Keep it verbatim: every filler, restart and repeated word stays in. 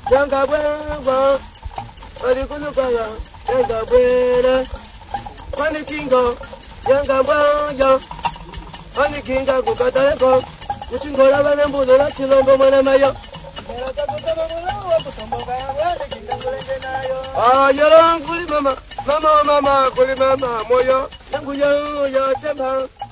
Yanga bwana, alikulukaya, yanga bwana. Kwani kingo, yanga bwana. Kwani kinga kukataleko, kuchingola bana mbuno la chilombo mwana mayo. Ah, yolo kuli mama, mama mama kuli mama moyo, yangu yo yo chema.